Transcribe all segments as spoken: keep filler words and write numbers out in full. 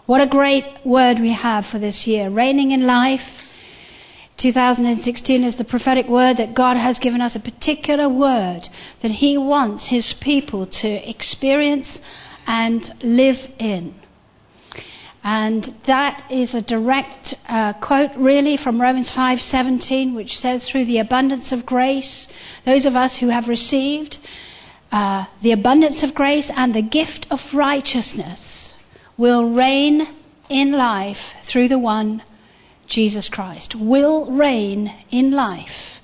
What a great word we have for this year. Reigning in life. two thousand sixteen is the prophetic word that God has given us, a particular word that he wants his people to experience and live in. And that is a direct uh, quote really from Romans five seventeen, which says, through the abundance of grace, those of us who have received uh, the abundance of grace and the gift of righteousness will reign in life through the one, Jesus Christ. Will reign in life.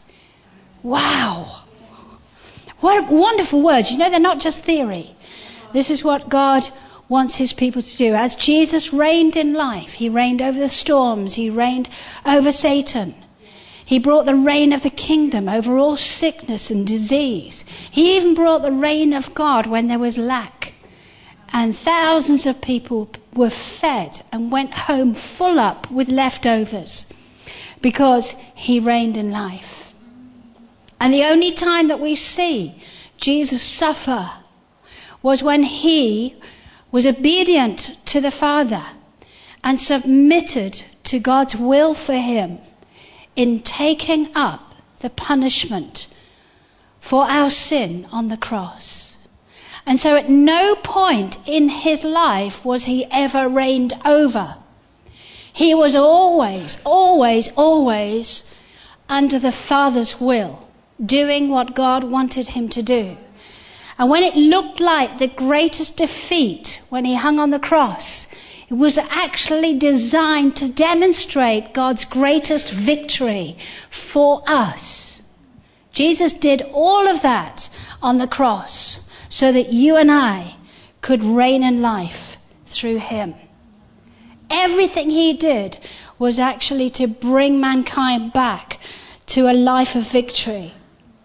Wow. What wonderful words. You know, they're not just theory. This is what God wants his people to do. As Jesus reigned in life, he reigned over the storms, he reigned over Satan. He brought the reign of the kingdom over all sickness and disease. He even brought the reign of God when there was lack. And thousands of people were fed and went home full up with leftovers because he reigned in life. And the only time that we see Jesus suffer was when he was obedient to the Father and submitted to God's will for him in taking up the punishment for our sin on the cross. And so at no point in his life was he ever reigned over. He was always, always, always under the Father's will, doing what God wanted him to do. And when it looked like the greatest defeat when he hung on the cross, it was actually designed to demonstrate God's greatest victory for us. Jesus did all of that on the cross so that you and I could reign in life through him. Everything he did was actually to bring mankind back to a life of victory.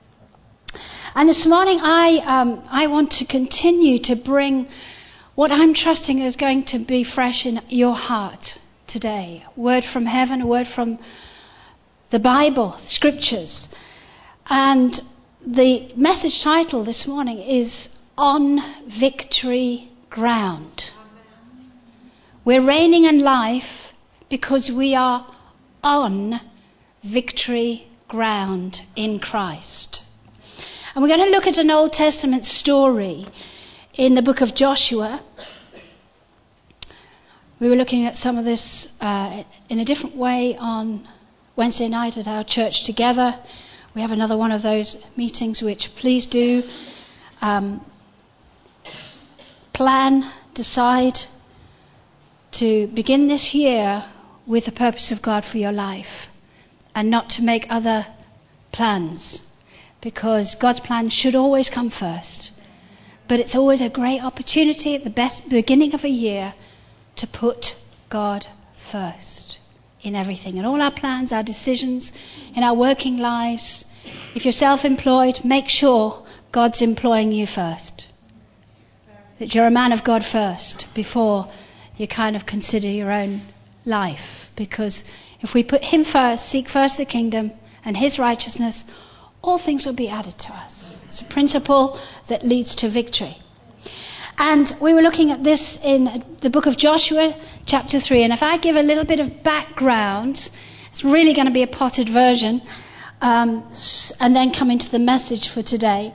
And this morning I um, I want to continue to bring what I'm trusting is going to be fresh in your heart today. A word from heaven, a word from the Bible, scriptures. And the message title this morning is On Victory Ground. We're reigning in life because we are on victory ground in Christ. And we're going to look at an Old Testament story in the book of Joshua. We were looking at some of this uh, in a different way on Wednesday night at our church together. We have another one of those meetings, which please do um, plan, decide to begin this year with the purpose of God for your life and not to make other plans, because God's plan should always come first. But it's always a great opportunity at the best beginning of a year to put God first in everything, in all our plans, our decisions, in our working lives. If you're self-employed, make sure God's employing you first, that you're a man of God first before you kind of consider your own life. Because if we put him first, seek first the kingdom and his righteousness, all things will be added to us. It's a principle that leads to victory. And we were looking at this in the book of Joshua, chapter three. And if I give a little bit of background, it's really going to be a potted version, um, and then come into the message for today.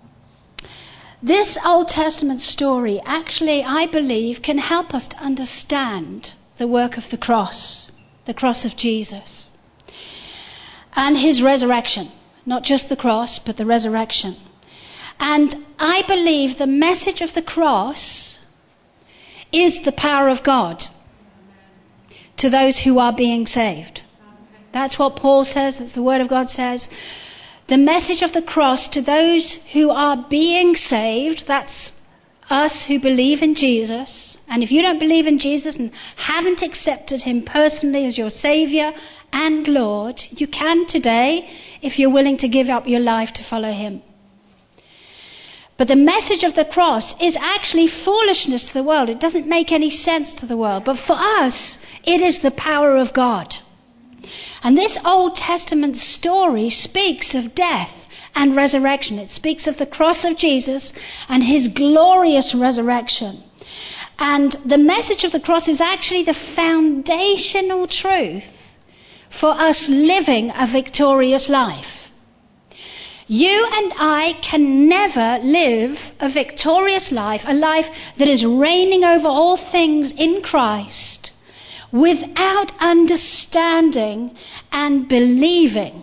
This Old Testament story actually, I believe, can help us to understand the work of the cross, the cross of Jesus, and his resurrection. Not just the cross, but the resurrection. And I believe the message of the cross is the power of God to those who are being saved. That's what Paul says, that's the word of God says. The message of the cross to those who are being saved, that's us who believe in Jesus. And if you don't believe in Jesus and haven't accepted him personally as your Saviour and Lord, you can today if you're willing to give up your life to follow him. But the message of the cross is actually foolishness to the world. It doesn't make any sense to the world. But for us, it is the power of God. And this Old Testament story speaks of death and resurrection. It speaks of the cross of Jesus and his glorious resurrection. And the message of the cross is actually the foundational truth for us living a victorious life. You and I can never live a victorious life, a life that is reigning over all things in Christ, without understanding and believing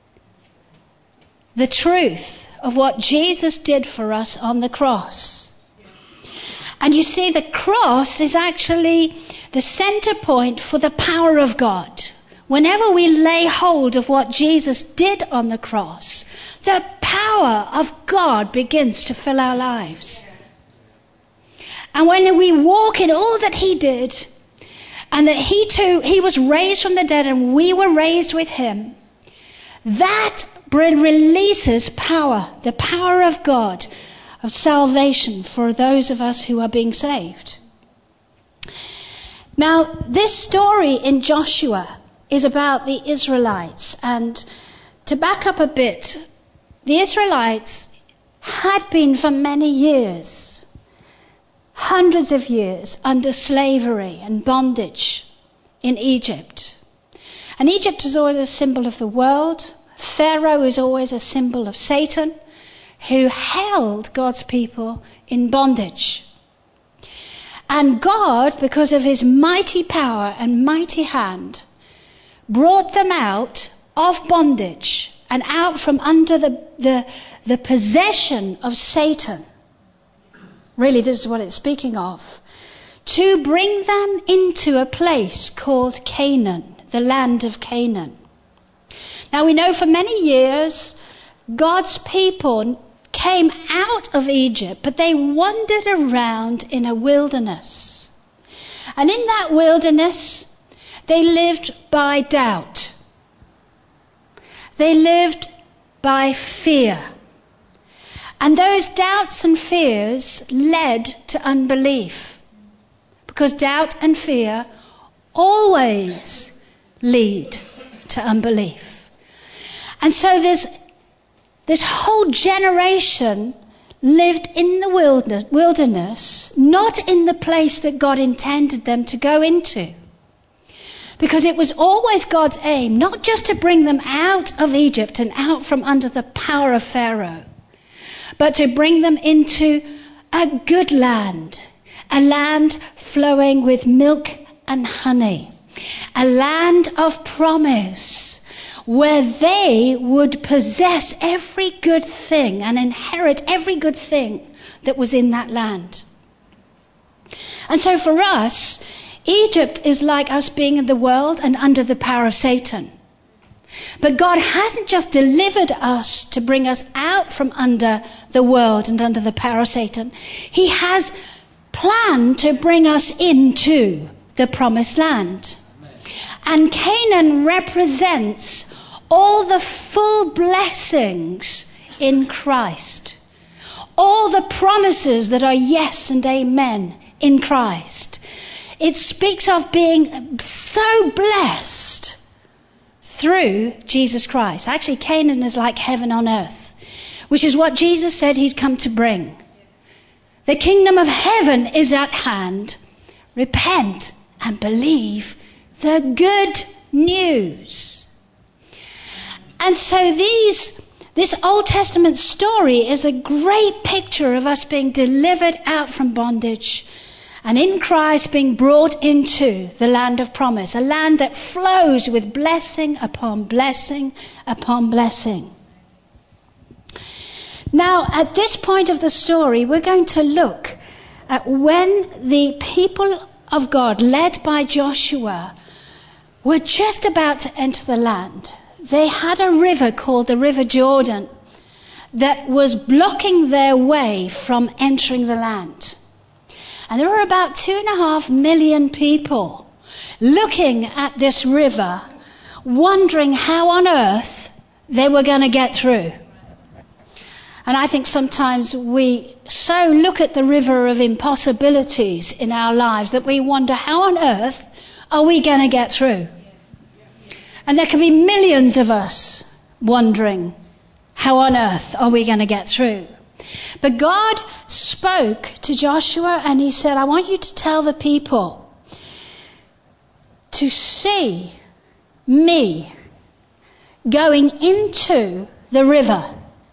the truth of what Jesus did for us on the cross. And you see, the cross is actually the center point for the power of God. Whenever we lay hold of what Jesus did on the cross, the power of God begins to fill our lives. And when we walk in all that he did, and that he too, he was raised from the dead and we were raised with him, that releases power, the power of God, of salvation for those of us who are being saved. Now, this story in Joshua is about the Israelites. And to back up a bit, the Israelites had been for many years, hundreds of years, under slavery and bondage in Egypt. And Egypt is always a symbol of the world. Pharaoh is always a symbol of Satan, who held God's people in bondage. And God, because of his mighty power and mighty hand, brought them out of bondage and out from under the, the, the possession of Satan. Really, this is what it's speaking of. To bring them into a place called Canaan, the land of Canaan. Now we know for many years God's people came out of Egypt, but they wandered around in a wilderness. And in that wilderness, they lived by doubt. They lived by fear. And those doubts and fears led to unbelief. Because doubt and fear always lead to unbelief. And so this, this whole generation lived in the wilderness, not in the place that God intended them to go into. Because it was always God's aim, not just to bring them out of Egypt and out from under the power of Pharaoh, but to bring them into a good land, a land flowing with milk and honey, a land of promise, where they would possess every good thing and inherit every good thing that was in that land. And so for us, Egypt is like us being in the world and under the power of Satan. But God hasn't just delivered us to bring us out from under the world and under the power of Satan. He has planned to bring us into the promised land. And Canaan represents all the full blessings in Christ. All the promises that are yes and amen in Christ. It speaks of being so blessed through Jesus Christ. Actually, Canaan is like heaven on earth, which is what Jesus said he'd come to bring. The kingdom of heaven is at hand. Repent and believe the good news. And so these, this Old Testament story is a great picture of us being delivered out from bondage and in Christ being brought into the land of promise, a land that flows with blessing upon blessing upon blessing. Now, at this point of the story, we're going to look at when the people of God, led by Joshua, were just about to enter the land. They had a river called the River Jordan that was blocking their way from entering the land. And there were about two and a half million people looking at this river, wondering how on earth they were going to get through. And I think sometimes we so look at the river of impossibilities in our lives that we wonder, how on earth are we going to get through? And there can be millions of us wondering, how on earth are we going to get through? But God spoke to Joshua and he said, I want you to tell the people to see me going into the river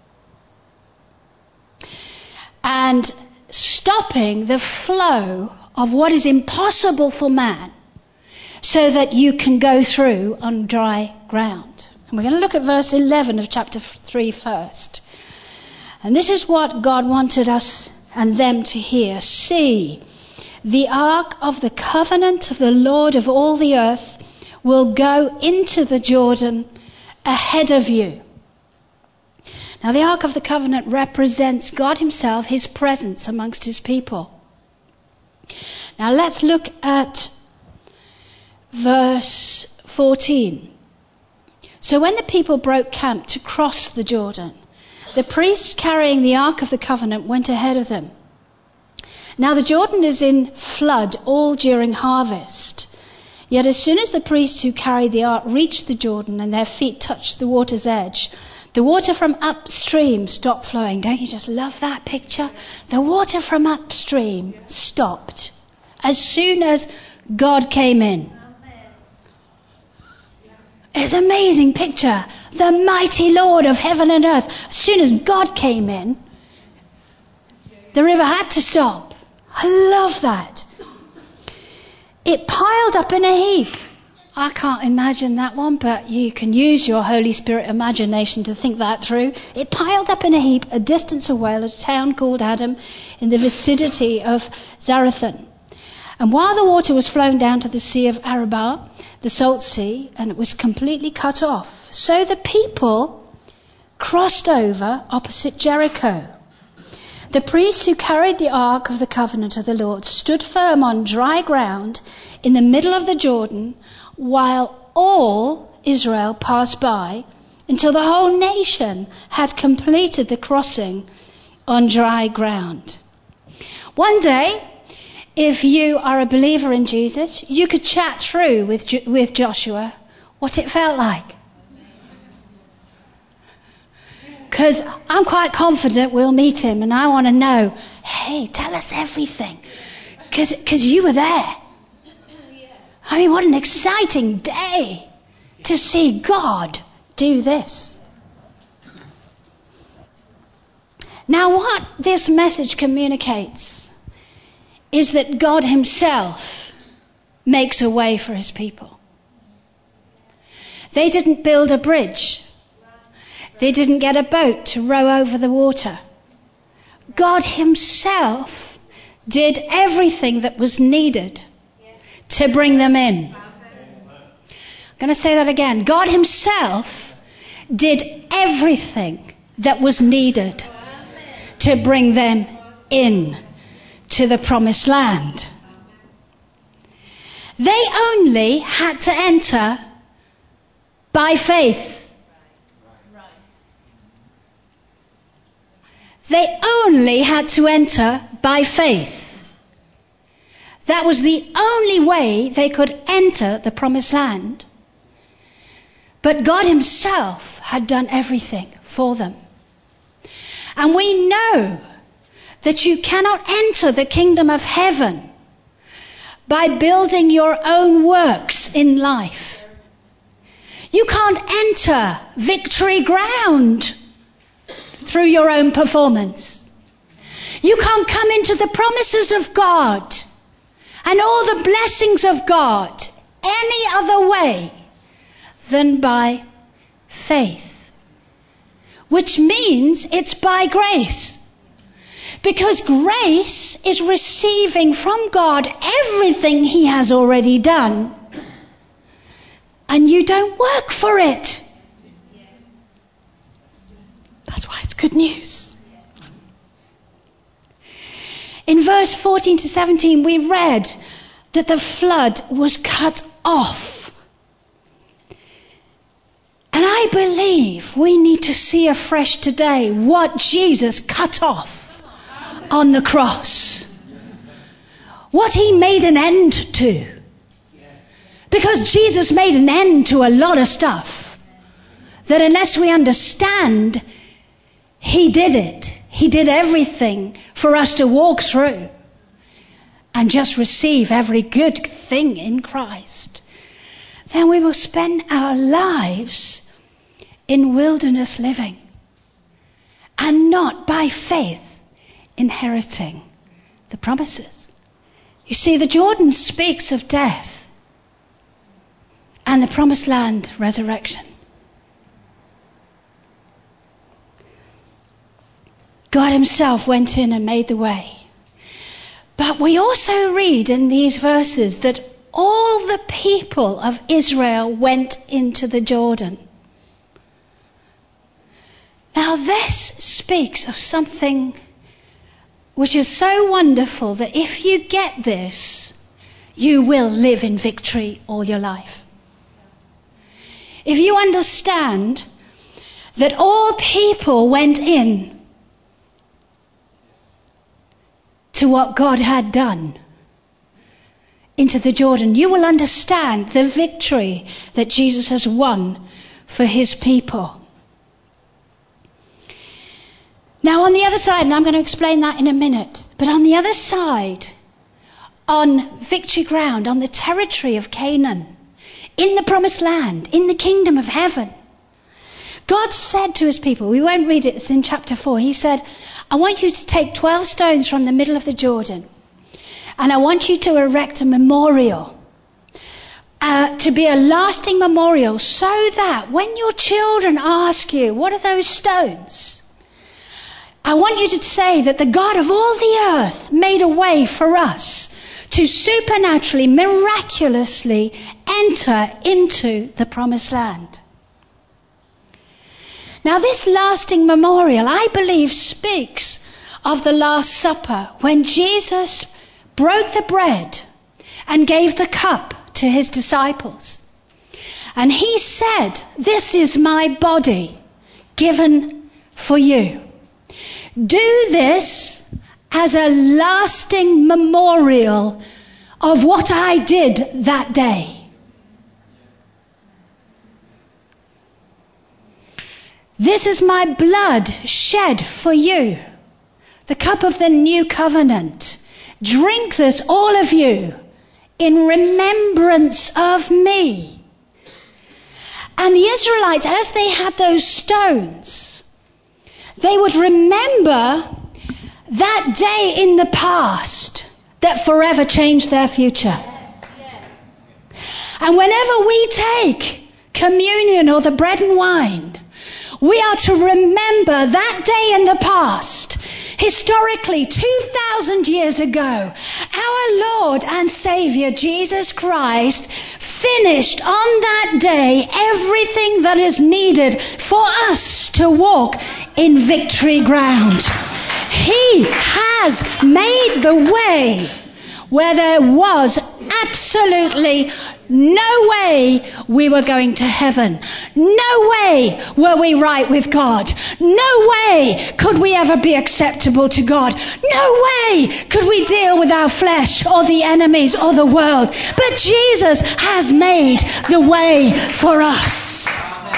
and stopping the flow of what is impossible for man so that you can go through on dry ground. And we're going to look at verse eleven of chapter three first. And this is what God wanted us and them to hear. See, the ark of the covenant of the Lord of all the earth will go into the Jordan ahead of you. Now the ark of the covenant represents God himself, his presence amongst his people. Now let's look at verse fourteen. So when the people broke camp to cross the Jordan, the priests carrying the Ark of the Covenant went ahead of them. Now the Jordan is in flood all during harvest. Yet as soon as the priests who carried the Ark reached the Jordan and their feet touched the water's edge, the water from upstream stopped flowing. Don't you just love that picture? The water from upstream stopped as soon as God came in. It's an amazing picture. The mighty Lord of heaven and earth. As soon as God came in, the river had to stop. I love that. It piled up in a heap. I can't imagine that one, but you can use your Holy Spirit imagination to think that through. It piled up in a heap a distance away, a town called Adam in the vicinity of Zarethan. And while the water was flowing down to the Sea of Arabah, the Salt Sea, and it was completely cut off. So the people crossed over opposite Jericho. The priests who carried the Ark of the Covenant of the Lord stood firm on dry ground in the middle of the Jordan while all Israel passed by until the whole nation had completed the crossing on dry ground. One day, if you are a believer in Jesus, you could chat through with with Joshua what it felt like. Because I'm quite confident we'll meet him and I want to know, hey, tell us everything. Because you were there. I mean, what an exciting day to see God do this. Now, what this message communicates is that God himself makes a way for his people. They didn't build a bridge. They didn't get a boat to row over the water. God himself did everything that was needed to bring them in. I'm going to say that again. God himself did everything that was needed to bring them in to the promised land. They only had to enter by faith. They only had to enter by faith. That was the only way they could enter the promised land. But God himself had done everything for them. And we know that you cannot enter the kingdom of heaven by building your own works in life. You can't enter victory ground through your own performance. You can't come into the promises of God and all the blessings of God any other way than by faith. Which means it's by grace. Because grace is receiving from God everything he has already done. And you don't work for it. That's why it's good news. In verse fourteen to seventeen, we read that the flood was cut off. And I believe we need to see afresh today what Jesus cut off on the cross. What he made an end to. Because Jesus made an end to a lot of stuff that unless we understand he did it, He did everything for us to walk through and just receive every good thing in Christ, then we will spend our lives in wilderness living and not by faith inheriting the promises. You see, the Jordan speaks of death and the promised land resurrection. God himself went in and made the way. But we also read in these verses that all the people of Israel went into the Jordan. Now this speaks of something which is so wonderful that if you get this, you will live in victory all your life. If you understand that all people went in to what God had done into the Jordan, you will understand the victory that Jesus has won for his people. Now on the other side, and I'm going to explain that in a minute, but on the other side, on victory ground, on the territory of Canaan, in the promised land, in the kingdom of heaven, God said to his people, we won't read it, it's in chapter four, he said, I want you to take twelve stones from the middle of the Jordan, and I want you to erect a memorial, uh, to be a lasting memorial, so that when your children ask you, what are those stones? I want you to say that the God of all the earth made a way for us to supernaturally, miraculously enter into the promised land. Now this lasting memorial, I believe, speaks of the Last Supper, when Jesus broke the bread and gave the cup to his disciples. And he said, this is my body given for you. Do this as a lasting memorial of what I did that day. This is my blood shed for you, the cup of the new covenant. Drink this, all of you, in remembrance of me. And the Israelites, as they had those stones, they would remember that day in the past that forever changed their future. And whenever we take communion or the bread and wine, we are to remember that day in the past. Historically, two thousand years ago, our Lord and Saviour Jesus Christ finished on that day everything that is needed for us to walk in victory ground. He has made the way where there was absolutely no way we were going to heaven. No way were we right with God. No way could we ever be acceptable to God. No way could we deal with our flesh or the enemies or the world. But Jesus has made the way for us.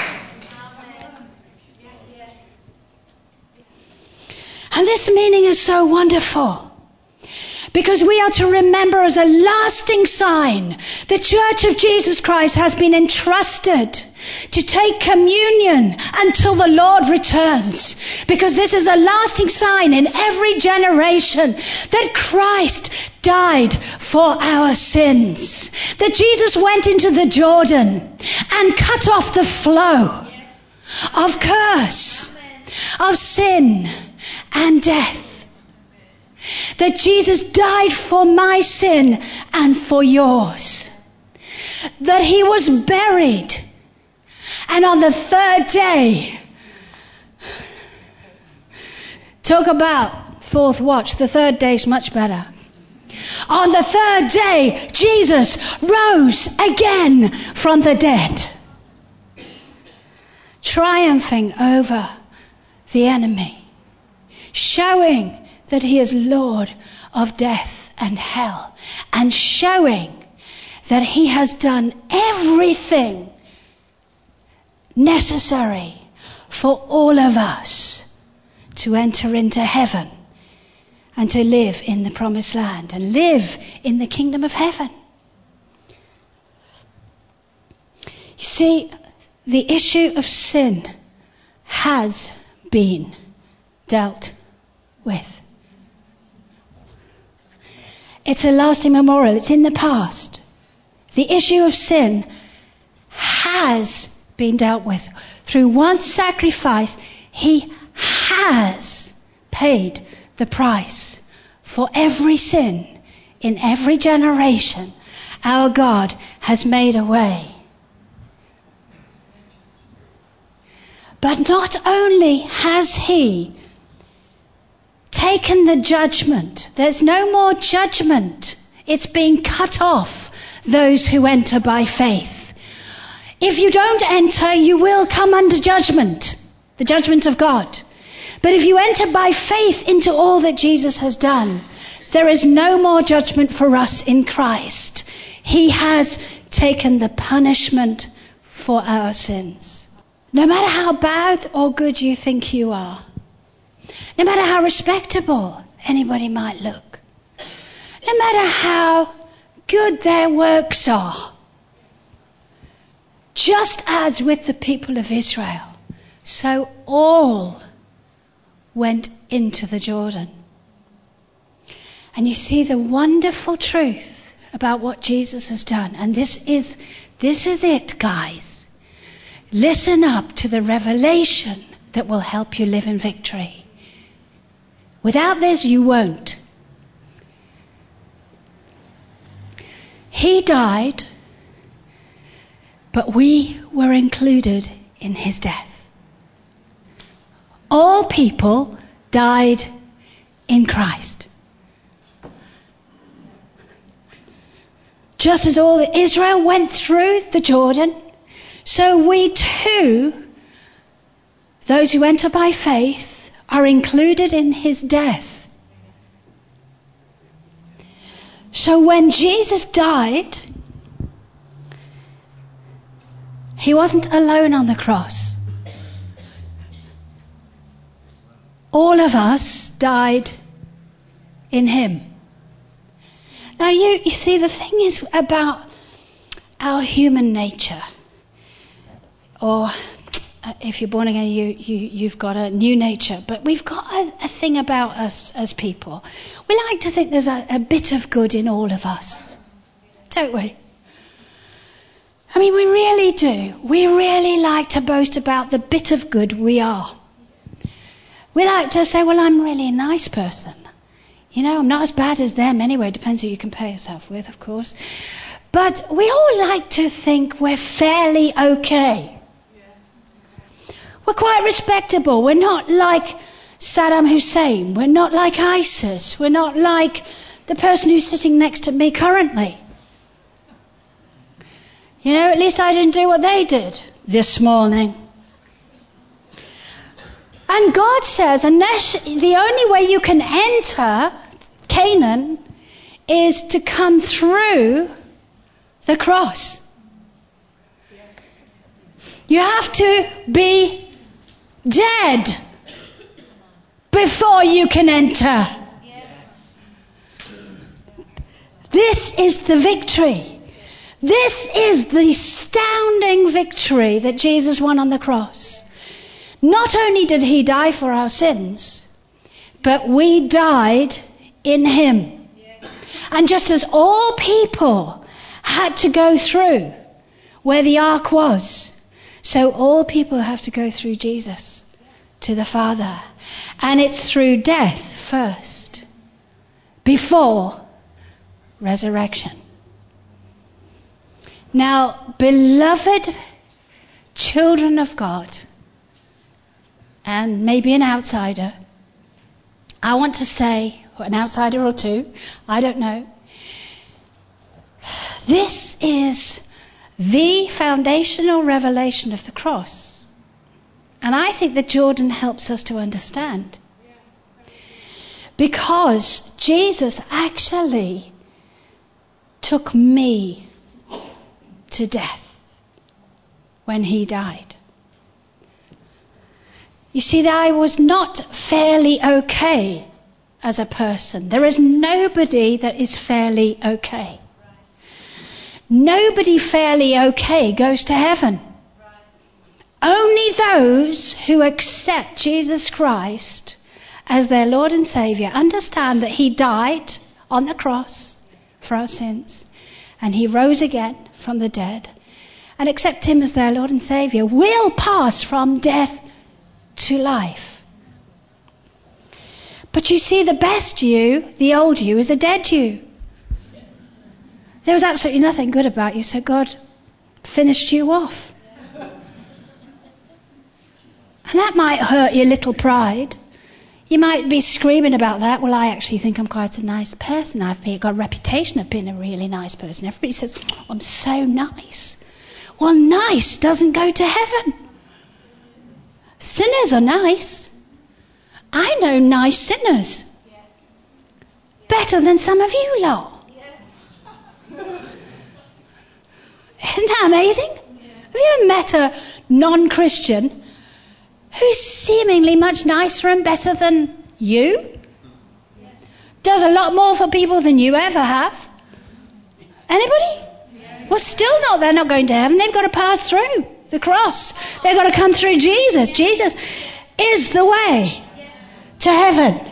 And this meaning is so wonderful. Because we are to remember as a lasting sign, the Church of Jesus Christ has been entrusted to take communion until the Lord returns. Because this is a lasting sign in every generation that Christ died for our sins. That Jesus went into the Jordan and cut off the flow of curse, of sin and death. That Jesus died for my sin and for yours. That he was buried. And on the third day, talk about fourth watch, the third day is much better. On the third day, Jesus rose again from the dead, triumphing over the enemy, showing that he is Lord of death and hell, and showing that he has done everything necessary for all of us to enter into heaven and to live in the promised land and live in the kingdom of heaven. You see, the issue of sin has been dealt with. It's a lasting memorial. It's in the past. The issue of sin has been dealt with. Through one sacrifice, he has paid the price for every sin in every generation. Our God has made a way. But not only has he taken the judgment, there's no more judgment. It's being cut off, those who enter by faith. If you don't enter, you will come under judgment, the judgment of God. But if you enter by faith into all that Jesus has done, there is no more judgment for us in Christ. He has taken the punishment for our sins. No matter how bad or good you think you are, no matter how respectable anybody might look, no matter how good their works are, just as with the people of Israel, so all went into the Jordan. And you see the wonderful truth about what Jesus has done. And this is, this is it, guys. Listen up to the revelation that will help you live in victory. Without this, you won't. He died, but we were included in his death. All people died in Christ. Just as all Israel went through the Jordan, so we too, those who enter by faith, are included in his death. So when Jesus died, he wasn't alone on the cross. All of us died in him. Now you, you see, the thing is about our human nature, or if you're born again, you, you, you've got a new nature. But we've got a, a thing about us as people. We like to think there's a, a bit of good in all of us. Don't we? I mean, we really do. We really like to boast about the bit of good we are. We like to say, well, I'm really a nice person. You know, I'm not as bad as them anyway. Depends who you compare yourself with, of course. But we all like to think we're fairly okay. We're quite respectable. We're not like Saddam Hussein. We're not like ISIS. We're not like the person who's sitting next to me currently. You know, at least I didn't do what they did this morning. And God says, unless the only way you can enter Canaan is to come through the cross. You have to be dead before you can enter. Yes. This is the victory. This is the astounding victory that Jesus won on the cross. Not only did he die for our sins, but we died in him. Yes. And just as all people had to go through where the ark was, so all people have to go through Jesus to the Father. And it's through death first, before resurrection. Now, beloved children of God, and maybe an outsider, I want to say, or an outsider or two, I don't know, this is the foundational revelation of the cross. And I think that Jordan helps us to understand. Because Jesus actually took me to death when he died. You see, that I was not fairly okay as a person. There is nobody that is fairly okay. Nobody fairly okay goes to heaven. Only those who accept Jesus Christ as their Lord and Saviour, understand that he died on the cross for our sins, and he rose again from the dead, and accept him as their Lord and Saviour, will pass from death to life. But you see, the best you, the old you, is a dead you. There was absolutely nothing good about you, so God finished you off. And that might hurt your little pride. You might be screaming about that. Well, I actually think I'm quite a nice person. I've got a reputation of being a really nice person. Everybody says, oh, I'm so nice. Well, nice doesn't go to heaven. Sinners are nice. I know nice sinners. Better than some of you lot. Isn't that amazing? Have you ever met a non-Christian who's seemingly much nicer and better than you? Does a lot more for people than you ever have? Anybody? Well, still not. They're not going to heaven. They've got to pass through the cross. They've got to come through Jesus. Jesus is the way to heaven.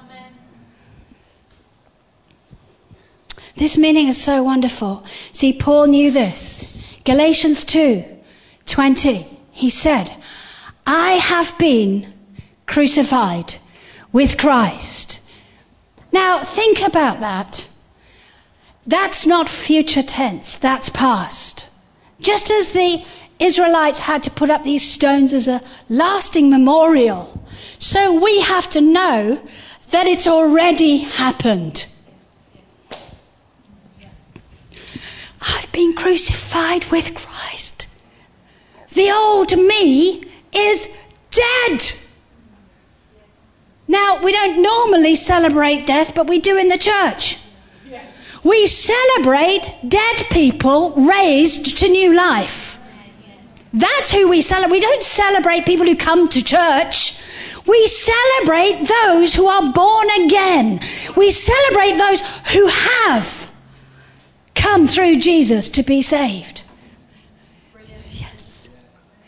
This meaning is so wonderful. See, Paul knew this. Galatians two twenty. He said, I have been crucified with Christ. Now, think about that. That's not future tense. That's past. Just as the Israelites had to put up these stones as a lasting memorial, so we have to know that it's already happened. I've been crucified with Christ. The old me is dead. Now, we don't normally celebrate death, but we do in the church. We celebrate dead people raised to new life. That's who we celebrate. We don't celebrate people who come to church. We celebrate those who are born again. We celebrate those who have come through Jesus to be saved. Yes.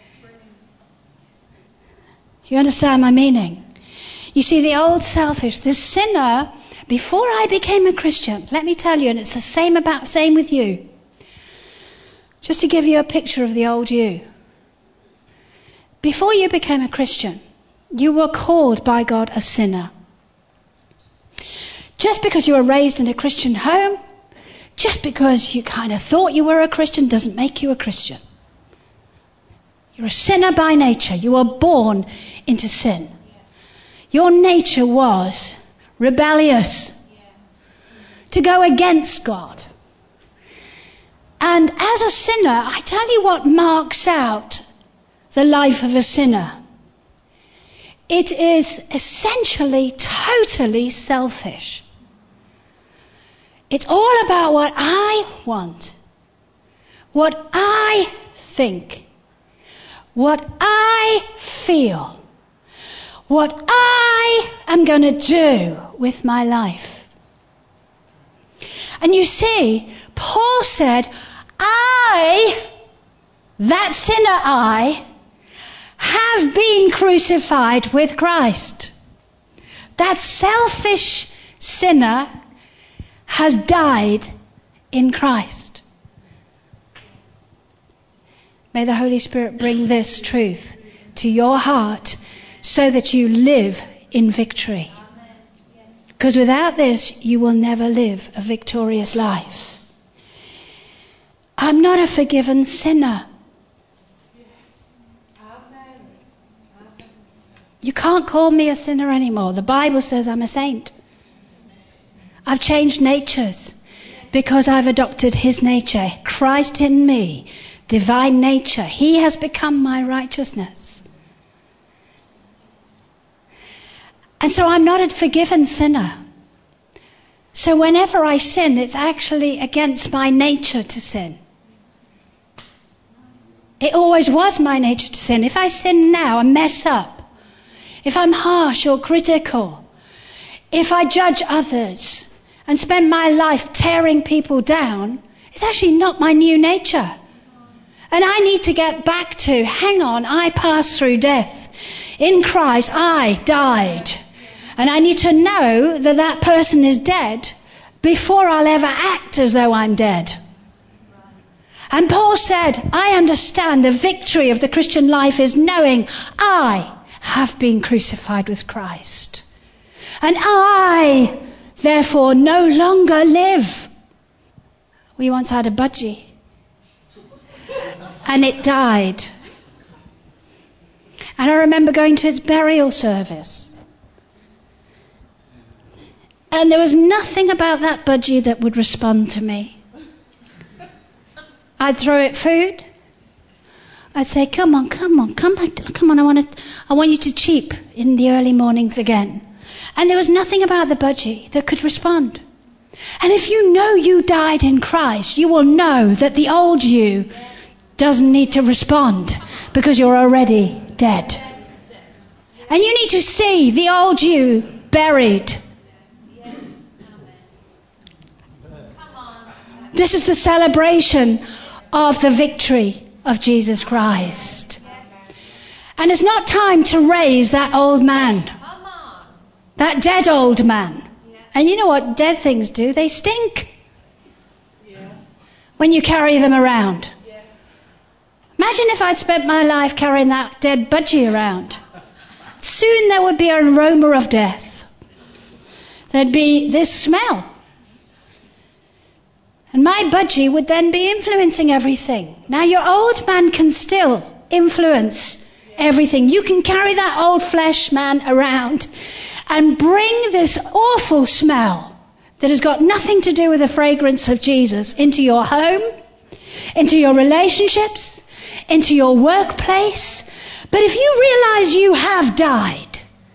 You understand my meaning? You see, the old selfish, the sinner, before I became a Christian, let me tell you, and it's the same about same with you. Just to give you a picture of the old you. Before you became a Christian, you were called by God a sinner. Just because you were raised in a Christian home, just because you kind of thought you were a Christian, doesn't make you a Christian. You're a sinner by nature. You were born into sin. Your nature was rebellious, to go against God. And as a sinner, I tell you what marks out the life of a sinner. It is essentially totally selfish. It's all about what I want, what I think, what I feel, what I am going to do with my life. And you see, Paul said, I, that sinner I, have been crucified with Christ. That selfish sinner has died in Christ. May the Holy Spirit bring this truth to your heart so that you live in victory. Because without this, you will never live a victorious life. I'm not a forgiven sinner. You can't call me a sinner anymore. The Bible says I'm a saint. I've changed natures because I've adopted his nature. Christ in me, divine nature. He has become my righteousness. And so I'm not a forgiven sinner. So whenever I sin, it's actually against my nature to sin. It always was my nature to sin. If I sin now and mess up, if I'm harsh or critical, if I judge others and spend my life tearing people down, it's actually not my new nature. And I need to get back to, hang on, I passed through death. In Christ, I died. And I need to know that that person is dead before I'll ever act as though I'm dead. And Paul said, I understand the victory of the Christian life is knowing I have been crucified with Christ. And I, therefore, no longer live. We once had a budgie. And it died. And I remember going to its burial service. And there was nothing about that budgie that would respond to me. I'd throw it food. I'd say, come on, come on, come back, to, come on, I want to, I want you to cheep in the early mornings again. And there was nothing about the budgie that could respond. And if you know you died in Christ, you will know that the old you doesn't need to respond because you're already dead. And you need to see the old you buried. This is the celebration of the victory of Jesus Christ. And it's not time to raise that old man. That dead old man. And you know what dead things do? They stink. When you carry them around. Imagine if I'd spent my life carrying that dead budgie around. Soon there would be an aroma of death. There'd be this smell. And my budgie would then be influencing everything. Now your old man can still influence everything. You can carry that old flesh man around and bring this awful smell that has got nothing to do with the fragrance of Jesus into your home, into your relationships, into your workplace. But if you realize you have died,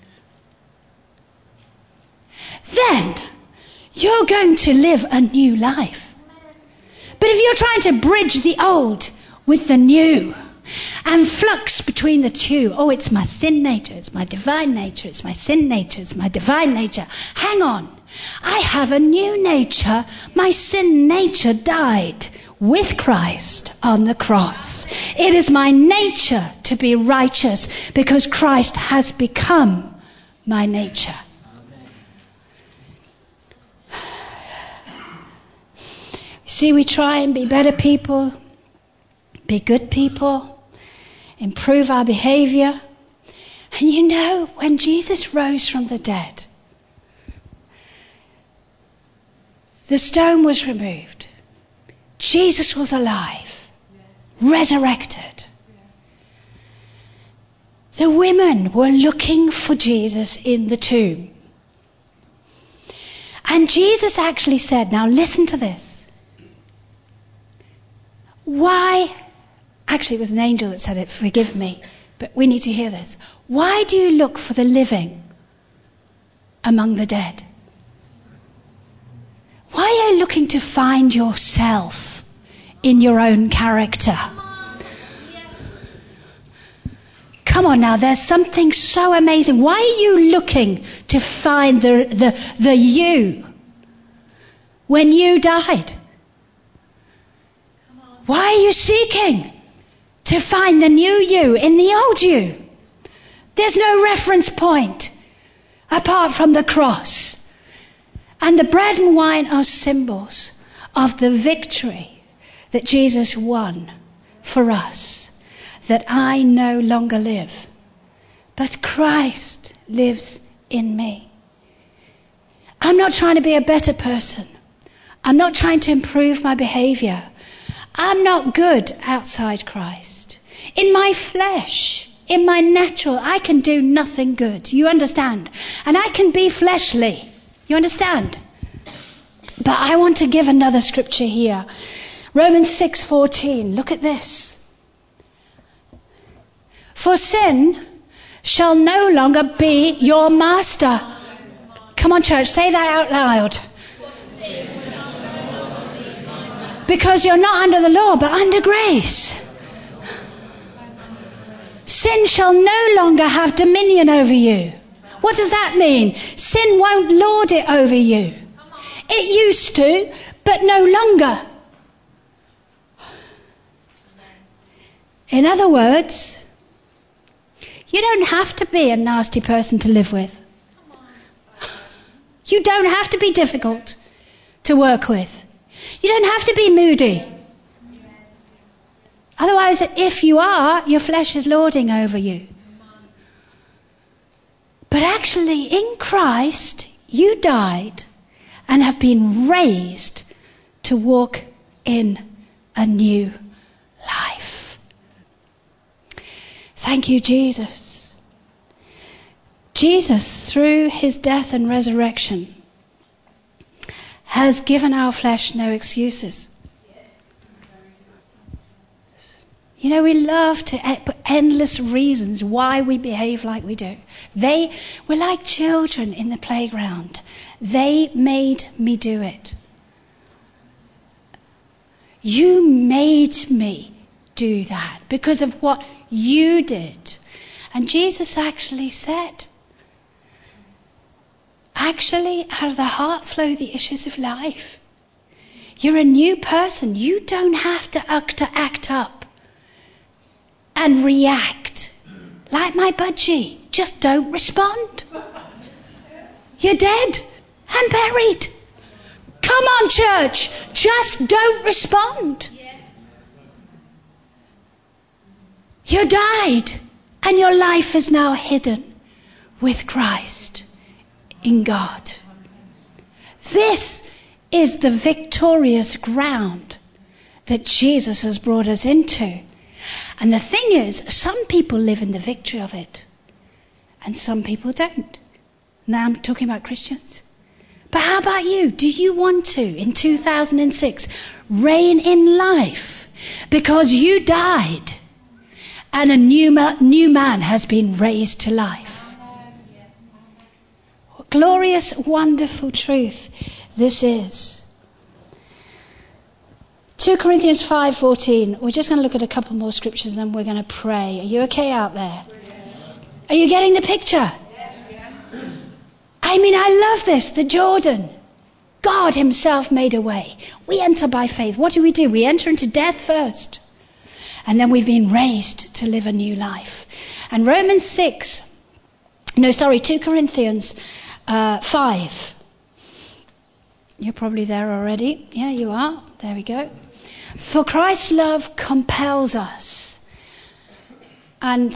then you're going to live a new life. But if you're trying to bridge the old with the new and flux between the two, oh, it's my sin nature, it's my divine nature, it's my sin nature, it's my divine nature. Hang on. I have a new nature. My sin nature died with Christ on the cross. It is my nature to be righteous because Christ has become my nature. See, we try and be better people, be good people, improve our behavior. And you know, when Jesus rose from the dead, the stone was removed. Jesus was alive, resurrected. The women were looking for Jesus in the tomb. And Jesus actually said, now listen to this. Why, actually it was an angel that said it, forgive me, but we need to hear this. Why do you look for the living among the dead? Why are you looking to find yourself in your own character? Come on now, there's something so amazing. Why are you looking to find the, the, the you when you died? Why are you seeking to find the new you in the old you? There's no reference point apart from the cross. And the bread and wine are symbols of the victory that Jesus won for us. That I no longer live, but Christ lives in me. I'm not trying to be a better person. I'm not trying to improve my behavior. I'm not good outside Christ. In my flesh, in my natural, I can do nothing good. You understand? And I can be fleshly. You understand? But I want to give another scripture here. Romans six fourteen. Look at this. For sin shall no longer be your master. Come on, church, say that out loud. Because you're not under the law, but under grace. Sin shall no longer have dominion over you. What does that mean? Sin won't lord it over you. It used to, but no longer. In other words, you don't have to be a nasty person to live with. You don't have to be difficult to work with. You don't have to be moody. Otherwise, if you are, your flesh is lording over you. But actually, in Christ, you died and have been raised to walk in a new life. Thank you, Jesus. Jesus, through his death and resurrection, has given our flesh no excuses. You know, we love to put endless reasons why we behave like we do. They, we're like children in the playground. They made me do it. You made me do that because of what you did. And Jesus actually said, actually, out of the heart flow the issues of life. You're a new person. You don't have to act, to act up and react like my budgie. Just don't respond. You're dead and buried. Come on, church. Just don't respond. You died and your life is now hidden with Christ in God. This is the victorious ground that Jesus has brought us into. And the thing is, some people live in the victory of it and some people don't. Now I'm talking about Christians. But how about you? Do you want to, in two thousand six, reign in life because you died and a new, ma- new man has been raised to life? What glorious, wonderful truth this is. Second Corinthians five fourteen. We're just going to look at a couple more scriptures and then we're going to pray. Are you okay out there? Are you getting the picture? I mean, I love this. The Jordan. God himself made a way. We enter by faith. What do we do? We enter into death first. And then we've been raised to live a new life. And Romans six, no, sorry, Second Corinthians uh, five. You're probably there already. Yeah, you are. There we go. For Christ's love compels us. And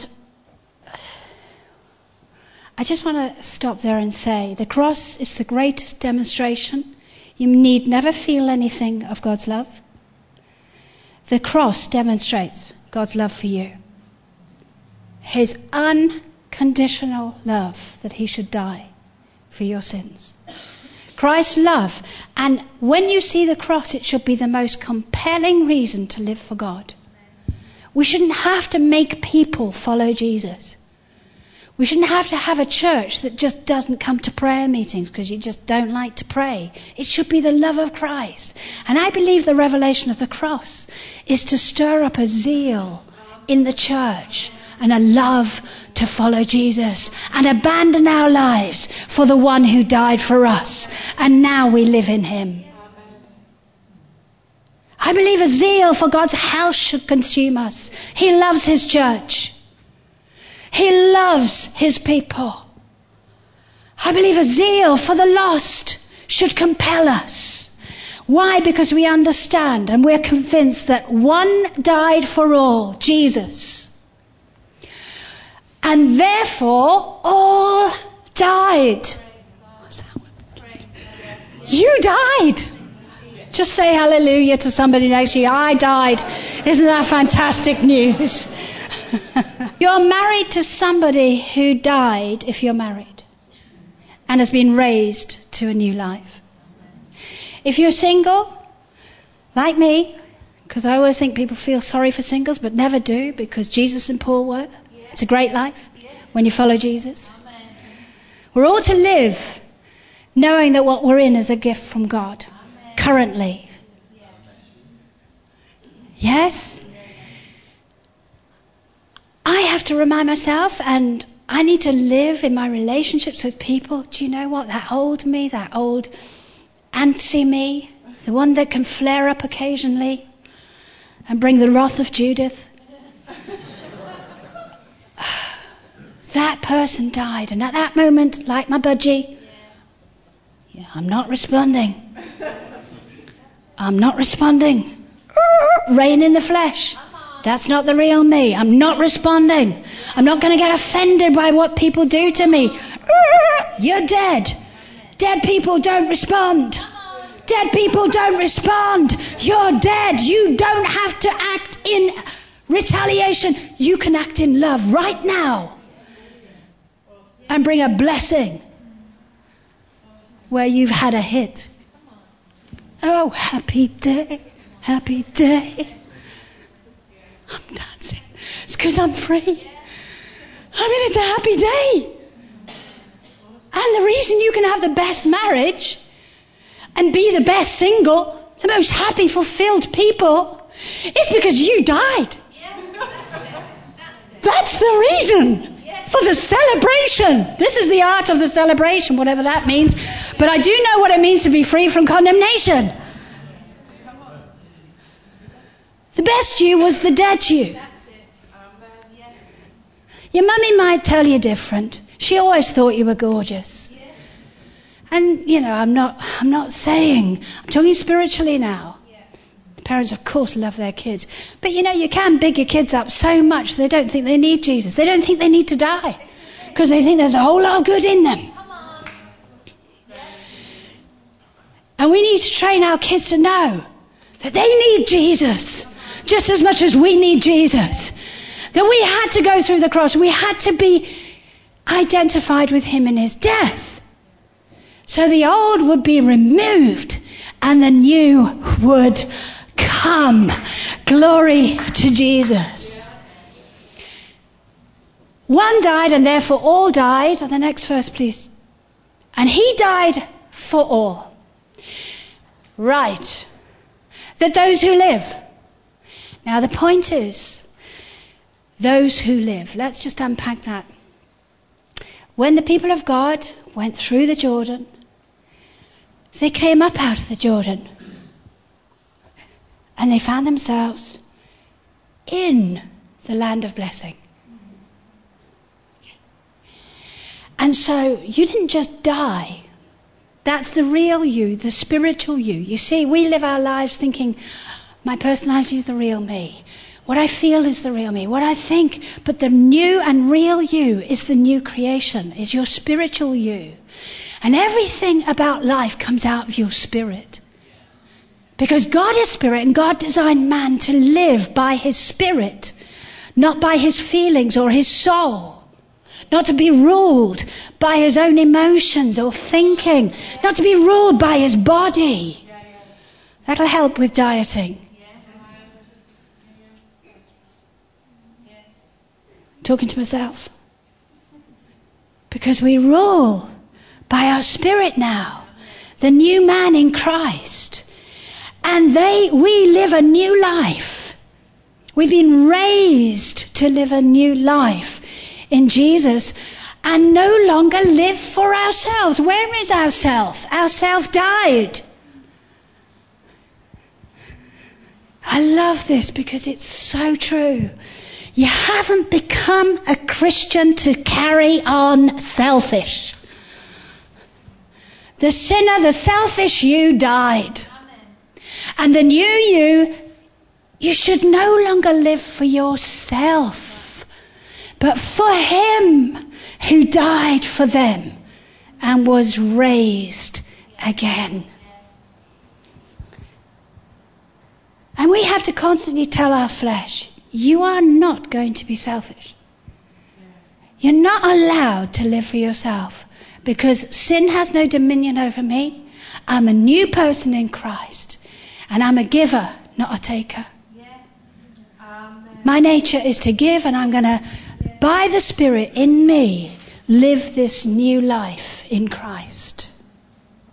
I just want to stop there and say the cross is the greatest demonstration. You need never feel anything of God's love. The cross demonstrates God's love for you. His unconditional love that he should die for your sins. Christ's love. And when you see the cross, it should be the most compelling reason to live for God. We shouldn't have to make people follow Jesus. We shouldn't have to have a church that just doesn't come to prayer meetings because you just don't like to pray. It should be the love of Christ. And I believe the revelation of the cross is to stir up a zeal in the church and a love to follow Jesus and abandon our lives for the one who died for us. And now we live in him. I believe a zeal for God's house should consume us. He loves his church. He loves his people. I believe a zeal for the lost should compel us. Why? Because we understand and we're convinced that one died for all, Jesus. And therefore, all died. You died. Just say hallelujah to somebody next to you. I died. Isn't that fantastic news? You're married to somebody who died, if you're married, and has been raised to a new life. If you're single, like me, because I always think people feel sorry for singles, but never do, because Jesus and Paul were. It's a great life when you follow Jesus. We're all to live knowing that what we're in is a gift from God, currently. Yes? I have to remind myself, and I need to live in my relationships with people. Do you know what? That old me, that old antsy me, the one that can flare up occasionally and bring the wrath of Judith. That person died, and at that moment, like my budgie, yeah, I'm not responding. I'm not responding. Rain in the flesh. That's not the real me. I'm not responding. I'm not going to get offended by what people do to me. You're dead. Dead people don't respond. Dead people don't respond. You're dead. You don't have to act in retaliation. You can act in love right now and bring a blessing where you've had a hit. Oh, happy day, happy day. I'm dancing. It's because I'm free. I mean, it's a happy day. And the reason you can have the best marriage and be the best single, the most happy, fulfilled people, is because you died. That's the reason for the celebration. This is the art of the celebration, whatever that means. But I do know what it means to be free from condemnation. The best you was the dead you. Your mummy might tell you different. She always thought you were gorgeous. And, you know, I'm not I'm not saying, I'm talking spiritually now. Parents, of course, love their kids. But, you know, you can big your kids up so much they don't think they need Jesus. They don't think they need to die. Because they think there's a whole lot of good in them. And we need to train our kids to know that they need Jesus just as much as we need Jesus. That we had to go through the cross. We had to be identified with him in his death. So the old would be removed and the new would come. Glory to Jesus. One died and therefore all died. The next verse, please. And he died for all. Right. That those who live. Now the point is, those who live. Let's just unpack that. When the people of God went through the Jordan, they came up out of the Jordan. And they found themselves in the land of blessing. And so you didn't just die. That's the real you, the spiritual you. You see, we live our lives thinking, my personality is the real me. What I feel is the real me. What I think. But the new and real you is the new creation, is your spiritual you. And everything about life comes out of your spirit. Because God is spirit and God designed man to live by his spirit, not by his feelings or his soul. Not to be ruled by his own emotions or thinking. Not to be ruled by his body. That'll help with dieting. Talking to myself. Because we rule by our spirit now. The new man in Christ. And they, we live a new life. We've been raised to live a new life in Jesus and no longer live for ourselves. Where is our self? Our self died. I love this because it's so true. You haven't become a Christian to carry on selfish. The sinner, the selfish you died. And the new you, you should no longer live for yourself, but for him who died for them and was raised again. And we have to constantly tell our flesh, you are not going to be selfish. You're not allowed to live for yourself because sin has no dominion over me. I'm a new person in Christ. And I'm a giver, not a taker. Yes. Amen. My nature is to give, and I'm going to, yes, by the Spirit in me, live this new life in Christ.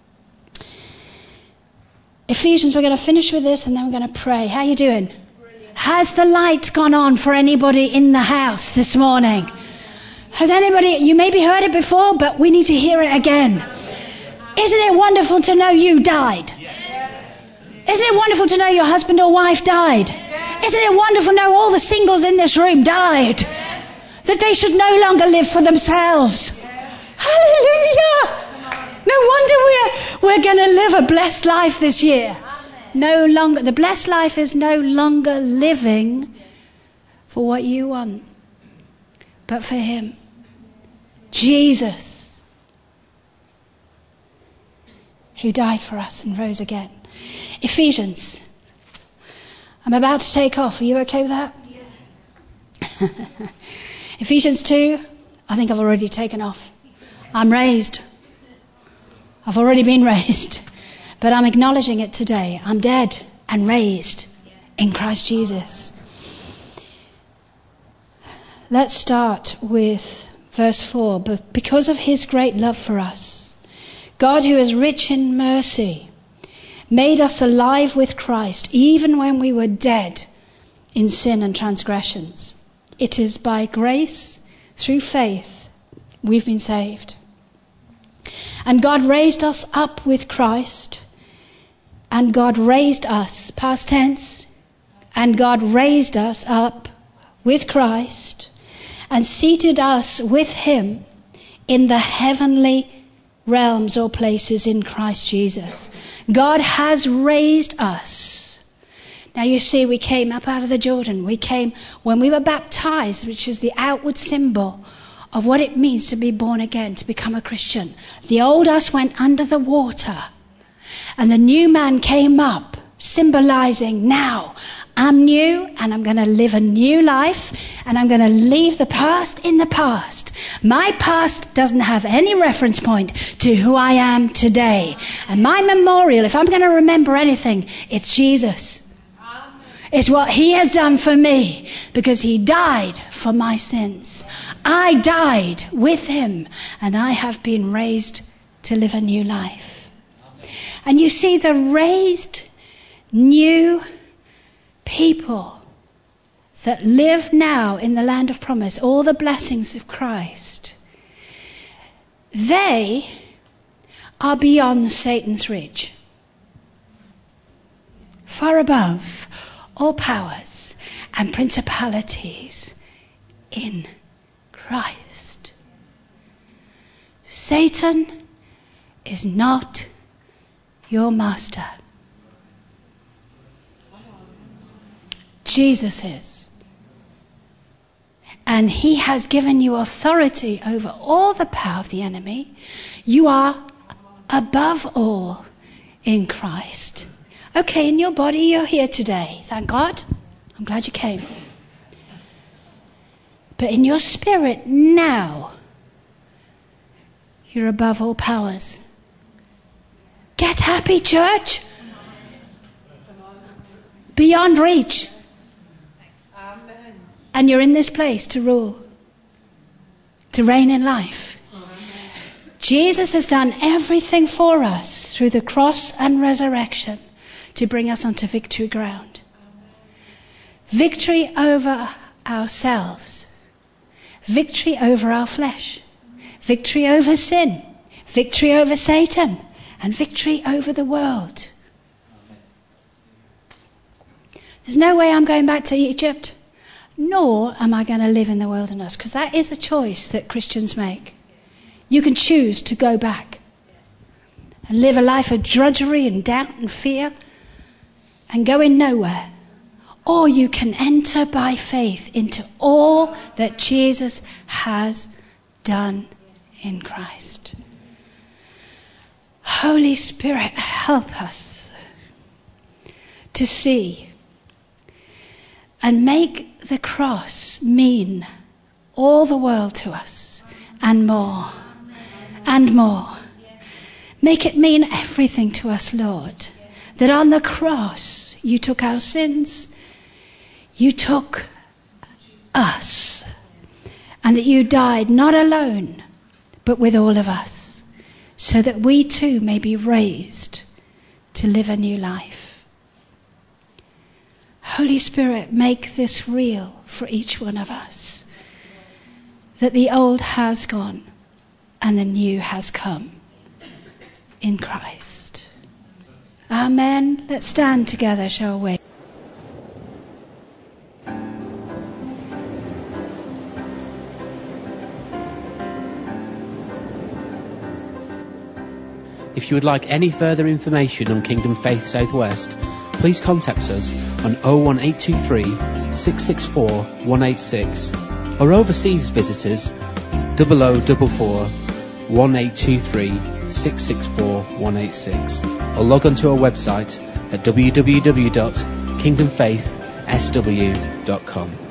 Ephesians, we're going to finish with this, and then we're going to pray. How are you doing? Brilliant. Has the light gone on for anybody in the house this morning? Has anybody, you maybe heard it before, but we need to hear it again. Isn't it wonderful to know you died? Isn't it wonderful to know your husband or wife died? Isn't it wonderful to know all the singles in this room died? That they should no longer live for themselves. Hallelujah! No wonder we're, we're going to live a blessed life this year. No longer, the blessed life is no longer living for what you want, but for Him. Jesus, who died for us and rose again. Ephesians. I'm about to take off. Are you okay with that? Yeah. Ephesians two. I think I've already taken off. I'm raised. I've already been raised. But I'm acknowledging it today. I'm dead and raised in Christ Jesus. Let's start with verse four. But because of His great love for us, God, who is rich in mercy, made us alive with Christ even when we were dead in sin and transgressions. It is by grace, through faith, we've been saved. And God raised us up with Christ. And God raised us, past tense, and God raised us up with Christ and seated us with Him in the heavenly realms or places in Christ Jesus. God has raised us. Now you see, we came up out of the Jordan. We came when we were baptized, which is the outward symbol of what it means to be born again, to become a Christian. The old us went under the water, and the new man came up, symbolizing, now I'm new and I'm going to live a new life, and I'm going to leave the past in the past. My past doesn't have any reference point to who I am today. And my memorial, if I'm going to remember anything, it's Jesus. It's what He has done for me, because He died for my sins. I died with Him, and I have been raised to live a new life. And you see, the raised new people that live now in the land of promise, all the blessings of Christ, they are beyond Satan's reach. Far above all powers and principalities in Christ. Satan is not your master. Jesus is. And He has given you authority over all the power of the enemy. You are above all in Christ. Okay, in your body you're here today. Thank God. I'm glad you came. But in your spirit now, you're above all powers. Get happy, church. Beyond reach. And you're in this place to rule, to reign in life. Jesus has done everything for us through the cross and resurrection to bring us onto victory ground. Victory over ourselves. Victory over our flesh. Victory over sin. Victory over Satan. And victory over the world. There's no way I'm going back to Egypt. Nor am I going to live in the wilderness. Because that is a choice that Christians make. You can choose to go back. And live a life of drudgery and doubt and fear. And go in nowhere. Or you can enter by faith into all that Jesus has done in Christ. Holy Spirit, help us to see and make the cross mean all the world to us and more and more. Make it mean everything to us, Lord. That on the cross you took our sins, you took us, and that you died not alone but with all of us, so that we too may be raised to live a new life. Holy Spirit, make this real for each one of us. That the old has gone and the new has come in Christ. Amen. Let's stand together, shall we? If you would like any further information on Kingdom Faith Southwest, please contact us on oh one eight two three, six six four, one eight six or overseas visitors double oh double four, one eight two three, six six four, one eight six or log on to our website at w w w dot kingdom faith s w dot com.